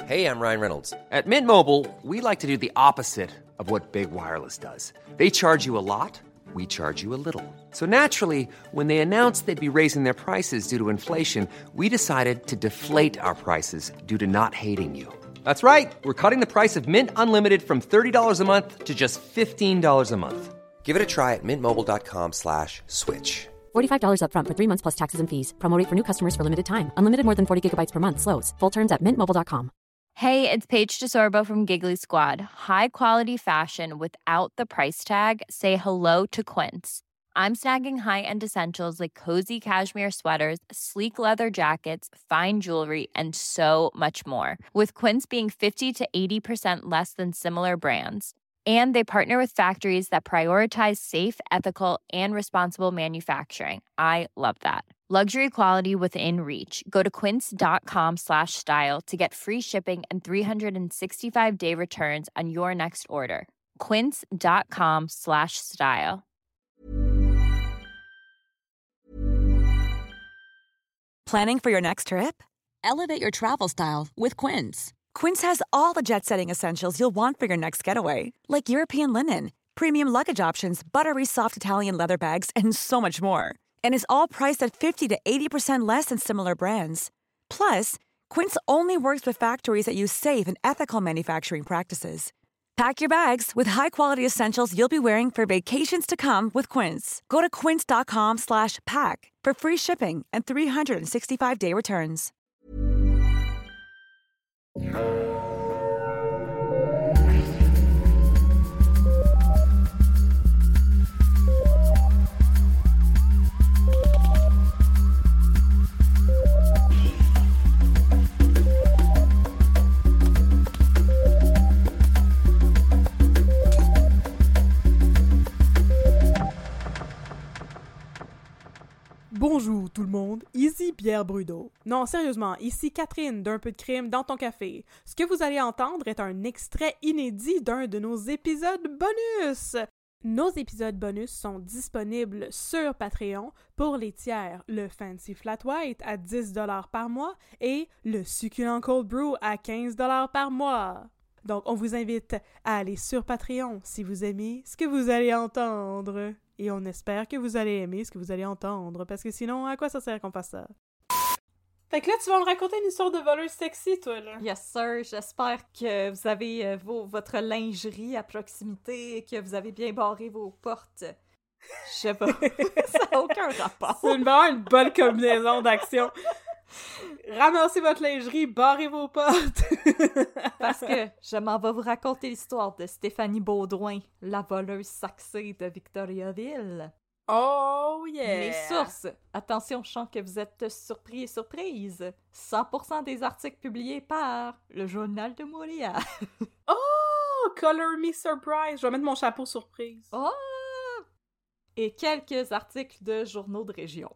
Hey, I'm Ryan Reynolds. At Mint Mobile, we like to do the opposite of what Big Wireless does. They charge you a lot, we charge you a little. So naturally, when they announced they'd be raising their prices due to inflation, we decided to deflate our prices due to not hating you. That's right. We're cutting the price of Mint Unlimited from $30 a month to just $15 a month. Give it a try at mintmobile.com/switch. $45 up front for 3 months plus taxes and fees. Promo rate for new customers for limited time. Unlimited more than 40 gigabytes per month. Slows full terms at mintmobile.com. Hey, it's Paige DeSorbo from Giggly Squad. High quality fashion without the price tag. Say hello to Quince. I'm snagging high-end essentials like cozy cashmere sweaters, sleek leather jackets, fine jewelry, and so much more. With Quince being 50 to 80% less than similar brands. And they partner with factories that prioritize safe, ethical, and responsible manufacturing. I love that. Luxury quality within reach. Go to quince.com/style to get free shipping and 365-day returns on your next order. Quince.com/style. Planning for your next trip? Elevate your travel style with Quince. Quince has all the jet-setting essentials you'll want for your next getaway, like European linen, premium luggage options, buttery soft Italian leather bags, and so much more. And is all priced at 50 to 80% less than similar brands. Plus, Quince only works with factories that use safe and ethical manufacturing practices. Pack your bags with high-quality essentials you'll be wearing for vacations to come with Quince. Go to quince.com/pack for free shipping and 365-day returns. Bonjour tout le monde, ici Pierre Brudeau. Non, sérieusement, ici Catherine d'Un peu de crime dans ton café. Ce que vous allez entendre est un extrait inédit d'un de nos épisodes bonus. Nos épisodes bonus sont disponibles sur Patreon pour les tiers, le Fancy Flat White à 10$ par mois et le Succulent Cold Brew à 15$ par mois. Donc, on vous invite à aller sur Patreon si vous aimez ce que vous allez entendre. Et on espère que vous allez aimer ce que vous allez entendre, parce que sinon, à quoi ça sert qu'on fasse ça? Fait que là, tu vas me raconter une histoire de voleuse sexy, toi, là. Yes, sir. J'espère que vous avez votre lingerie à proximité et que vous avez bien barré vos portes. Je sais pas. Ça n'a aucun rapport. C'est vraiment une bonne combinaison d'action. Ramassez votre lingerie, barrez vos portes. Parce que je m'en vais vous raconter l'histoire de Stéphanie Baudouin, la voleuse saxée de Victoriaville. Oh yeah! Mes sources. Attention, je sens que vous êtes surpris et surprises. 100% des articles publiés par le Journal de Montréal. Oh! Color me surprise! Je vais mettre mon chapeau surprise. Oh! Et quelques articles de journaux de région.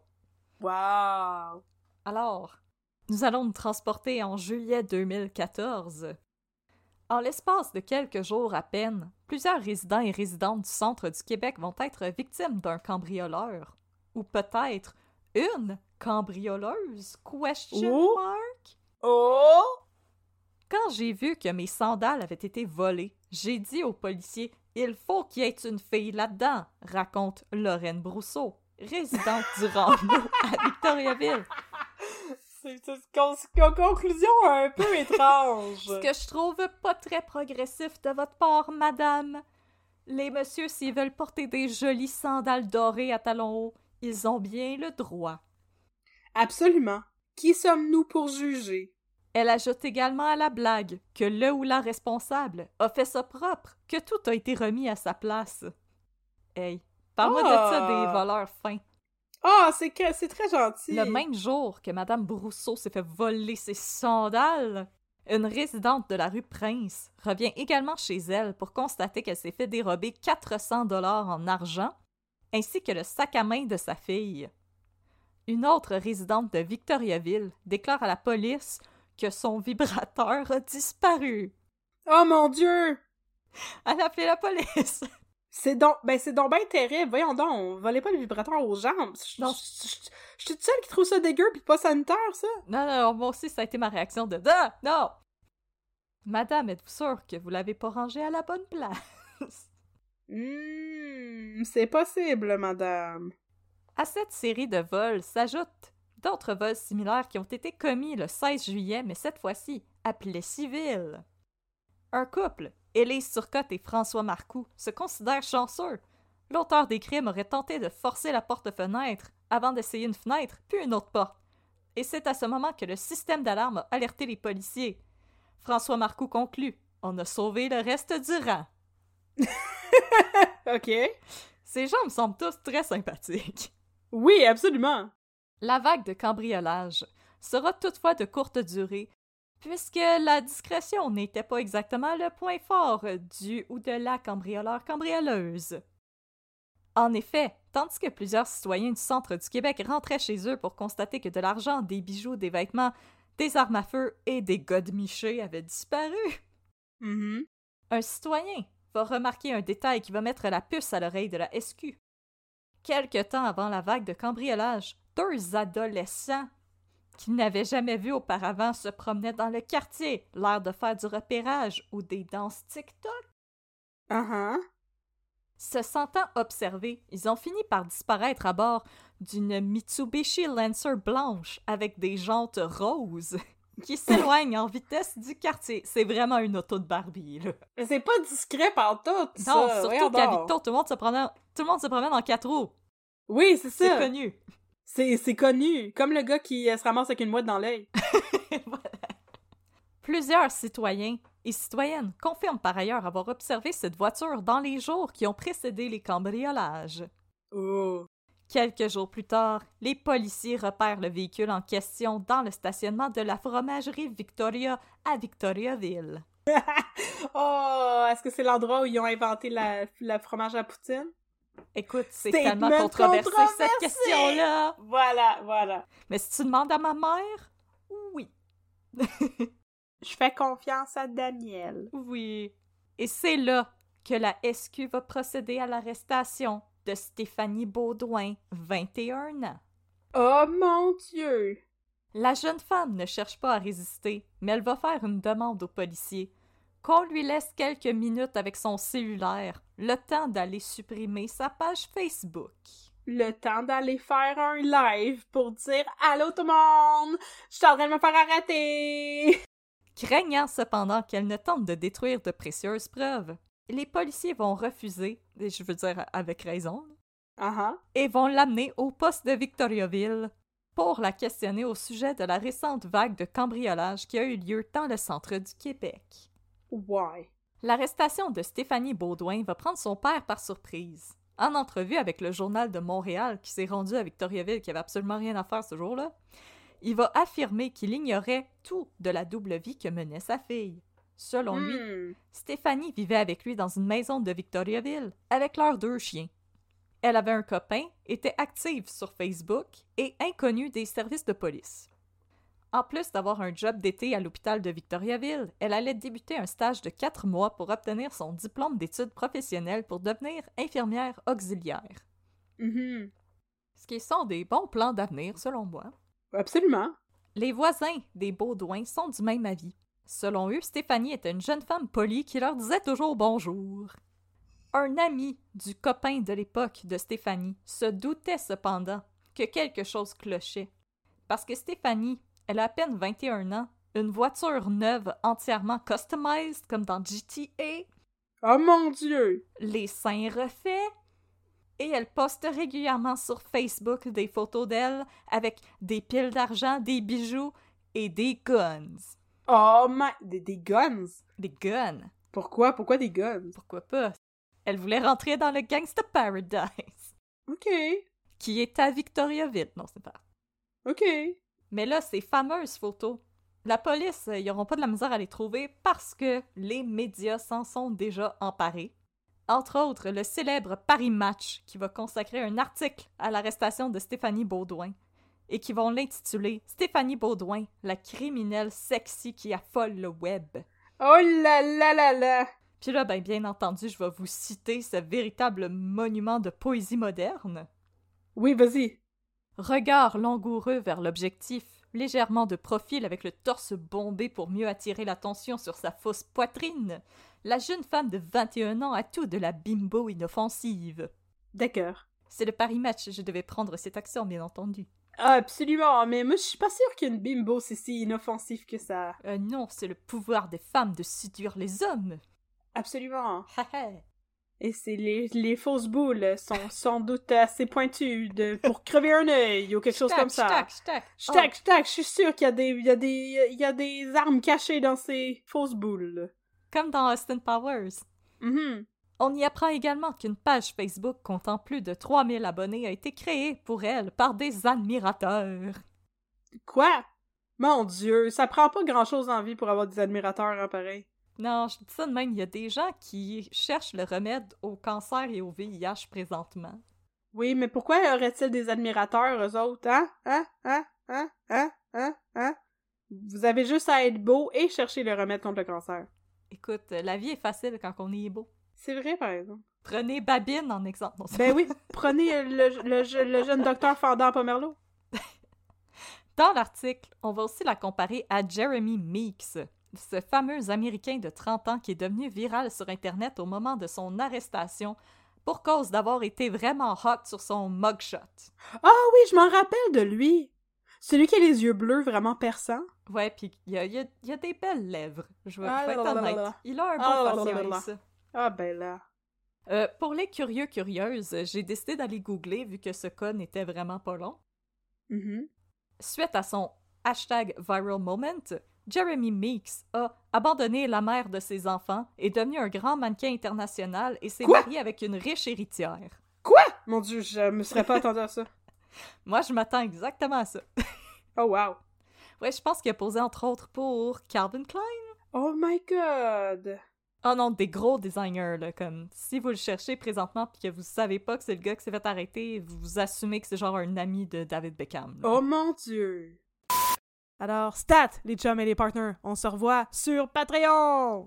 Wow! Alors, nous allons nous transporter en juillet 2014. En l'espace de quelques jours à peine, plusieurs résidents et résidentes du centre du Québec vont être victimes d'un cambrioleur. Ou peut-être une cambrioleuse? Question mark? Oh! Quand j'ai vu que mes sandales avaient été volées, j'ai dit aux policiers « Il faut qu'il y ait une fille là-dedans », raconte Lorraine Brousseau, résidente du Rando à Victoriaville. C'est une conclusion un peu étrange. Ce que je trouve pas très progressif de votre part, madame. Les messieurs, s'ils veulent porter des jolies sandales dorées à talons hauts, ils ont bien le droit. Absolument. Qui sommes-nous pour juger? Elle ajoute également à la blague que le ou la responsable a fait ça propre, que tout a été remis à sa place. Hey, parle-moi de ça des voleurs fins. Ah, c'est très gentil. Le même jour que Madame Brousseau s'est fait voler ses sandales, une résidente de la rue Prince revient également chez elle pour constater qu'elle s'est fait dérober 400$ en argent, ainsi que le sac à main de sa fille. Une autre résidente de Victoriaville déclare à la police que son vibrateur a disparu. Oh mon Dieu! Elle a appelé la police. C'est donc bien terrible. Voyons donc, volez pas le vibrateur aux jambes. Je suis toute seule qui trouve ça dégueu pis pas sanitaire, ça? Non, moi aussi, ça a été ma réaction de « Ah, non! » Madame, êtes-vous sûre que vous l'avez pas rangé à la bonne place? C'est possible, madame. À cette série de vols s'ajoutent d'autres vols similaires qui ont été commis le 16 juillet, mais cette fois-ci à Plessisville. Un couple, Élise Turcotte et François Marcoux, se considèrent chanceux. L'auteur des crimes aurait tenté de forcer la porte-fenêtre avant d'essayer une fenêtre, puis une autre porte. Et c'est à ce moment que le système d'alarme a alerté les policiers. François Marcoux conclut « On a sauvé le reste du rang. » OK. Ces gens me semblent tous très sympathiques. Oui, absolument. La vague de cambriolage sera toutefois de courte durée, puisque la discrétion n'était pas exactement le point fort du ou de la cambrioleur-cambrioleuse. En effet, tandis que plusieurs citoyens du centre du Québec rentraient chez eux pour constater que de l'argent, des bijoux, des vêtements, des armes à feu et des godemichés avaient disparu, un citoyen va remarquer un détail qui va mettre la puce à l'oreille de la SQ. Quelque temps avant la vague de cambriolage, 2 adolescents qui n'avaient jamais vu auparavant se promenaient dans le quartier, l'air de faire du repérage ou des danses TikTok. Se sentant observés, ils ont fini par disparaître à bord d'une Mitsubishi Lancer blanche avec des jantes roses qui s'éloigne en vitesse du quartier. C'est vraiment une auto de Barbie, là. Mais c'est pas discret partout, ça. Non, surtout qu'à Victo, tout le monde se promène en 4 roues. Oui, c'est ça. C'est connu. C'est connu. Comme le gars qui se ramasse avec une mouette dans l'œil. Voilà. Plusieurs citoyens et citoyennes confirment par ailleurs avoir observé cette voiture dans les jours qui ont précédé les cambriolages. Oh. Quelques jours plus tard, les policiers repèrent le véhicule en question dans le stationnement de la fromagerie Victoria à Victoriaville. Oh, est-ce que c'est l'endroit où ils ont inventé la fromage à poutine? Écoute, c'est tellement controversé cette question-là! Voilà. Mais si tu demandes à ma mère, oui. Je fais confiance à Daniel. Oui. Et c'est là que la SQ va procéder à l'arrestation de Stéphanie Beaudoin, 21 ans. Oh mon Dieu! La jeune femme ne cherche pas à résister, mais elle va faire une demande aux policiers qu'on lui laisse quelques minutes avec son cellulaire, le temps d'aller supprimer sa page Facebook. Le temps d'aller faire un live pour dire « Allô tout le monde! Je suis en train de me faire arrêter! » Craignant cependant qu'elle ne tente de détruire de précieuses preuves, les policiers vont refuser, et je veux dire avec raison, et vont l'amener au poste de Victoriaville pour la questionner au sujet de la récente vague de cambriolage qui a eu lieu dans le centre du Québec. Ouais. L'arrestation de Stéphanie Beaudoin va prendre son père par surprise. En entrevue avec le Journal de Montréal, qui s'est rendu à Victoriaville, qui avait absolument rien à faire ce jour-là, il va affirmer qu'il ignorait tout de la double vie que menait sa fille. Selon lui, Stéphanie vivait avec lui dans une maison de Victoriaville, avec leurs 2 chiens. Elle avait un copain, était active sur Facebook et inconnue des services de police. En plus d'avoir un job d'été à l'hôpital de Victoriaville, elle allait débuter un stage de 4 mois pour obtenir son diplôme d'études professionnelles pour devenir infirmière auxiliaire. Ce qui sont des bons plans d'avenir, selon moi. Absolument. Les voisins des Beaudoin sont du même avis. Selon eux, Stéphanie était une jeune femme polie qui leur disait toujours bonjour. Un ami du copain de l'époque de Stéphanie se doutait cependant que quelque chose clochait. Parce que Stéphanie, elle a à peine 21 ans, une voiture neuve entièrement customized comme dans GTA. Oh mon Dieu! Les seins refaits. Et elle poste régulièrement sur Facebook des photos d'elle avec des piles d'argent, des bijoux et des guns. Oh my... Des guns? Des guns. Pourquoi? Pourquoi des guns? Pourquoi pas? Elle voulait rentrer dans le Gangsta Paradise. OK. Qui est à Victoriaville. Non, c'est pas. OK. Mais là, ces fameuses photos, la police, ils n'auront pas de la misère à les trouver parce que les médias s'en sont déjà emparés. Entre autres, le célèbre Paris Match, qui va consacrer un article à l'arrestation de Stéphanie Beaudoin et qui vont l'intituler « Stéphanie Beaudoin, la criminelle sexy qui affole le web ». Oh là là là là! Puis là, ben, bien entendu, je vais vous citer ce véritable monument de poésie moderne. Oui, vas-y. Regard langoureux vers l'objectif, Légèrement de profil avec le torse bombé pour mieux attirer l'attention sur sa fausse poitrine, la jeune femme de 21 ans a tout de la bimbo inoffensive. D'accord. C'est le Paris Match, je devais prendre cet accent, bien entendu. Ah, absolument, mais moi je suis pas sûre qu'une bimbo c'est si inoffensif que ça. Non, c'est le pouvoir des femmes de séduire les hommes. Absolument. Haha. Et c'est les fausses boules sont sans doute assez pointues pour crever un œil ou quelque chose comme ça. J'tac, je suis sûre qu'il y a des armes cachées dans ces fausses boules. Comme dans Austin Powers. Mhm. On y apprend également qu'une page Facebook comptant plus de 3000 abonnés a été créée pour elle par des admirateurs. Quoi? Mon Dieu, ça prend pas grand-chose en vie pour avoir des admirateurs, hein, pareil. Non, je dis ça de même, il y a des gens qui cherchent le remède au cancer et au VIH présentement. Oui, mais pourquoi aurait-il des admirateurs, eux autres, hein? Vous avez juste à être beau et chercher le remède contre le cancer. Écoute, la vie est facile quand on est beau. C'est vrai, par exemple. Prenez Babine en exemple. Non, ben oui, prenez le jeune docteur Fendant Pomerleau. Dans l'article, on va aussi la comparer à Jeremy Meeks, ce fameux Américain de 30 ans qui est devenu viral sur Internet au moment de son arrestation pour cause d'avoir été vraiment hot sur son mugshot. Ah oui, je m'en rappelle de lui! Celui qui a les yeux bleus vraiment perçants. Ouais, pis il y a des belles lèvres, je vais être honnête. Il a un bon faciès. Ah ben là. Pour les curieuses, j'ai décidé d'aller googler vu que ce cas n'était vraiment pas long. Mm-hmm. Suite à son hashtag viral moment, Jeremy Meeks a abandonné la mère de ses enfants, est devenu un grand mannequin international et s'est marié avec une riche héritière. Quoi? Mon Dieu, je me serais pas attendu à ça. Moi, je m'attends exactement à ça. Oh wow. Ouais, je pense qu'il a posé entre autres pour Calvin Klein. Oh my god. Oh non, des gros designers, là, comme si vous le cherchez présentement pis que vous savez pas que c'est le gars qui s'est fait arrêter, vous assumez que c'est genre un ami de David Beckham. Là. Oh mon Dieu! Alors, stat, les chums et les partners, on se revoit sur Patreon!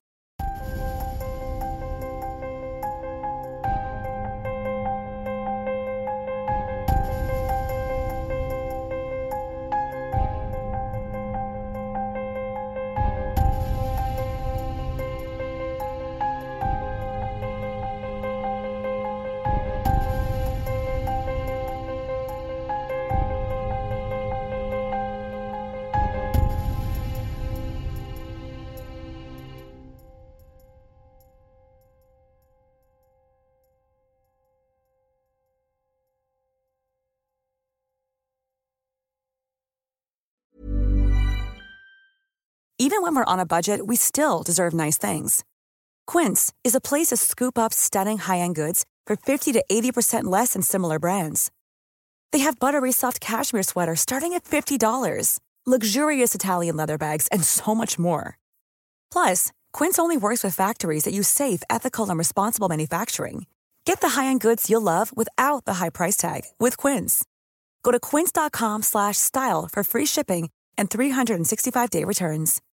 Even when we're on a budget, we still deserve nice things. Quince is a place to scoop up stunning high-end goods for 50 to 80% less than similar brands. They have buttery soft cashmere sweaters starting at $50, luxurious Italian leather bags, and so much more. Plus, Quince only works with factories that use safe, ethical, and responsible manufacturing. Get the high-end goods you'll love without the high price tag with Quince. Go to quince.com/style for free shipping and 365-day returns.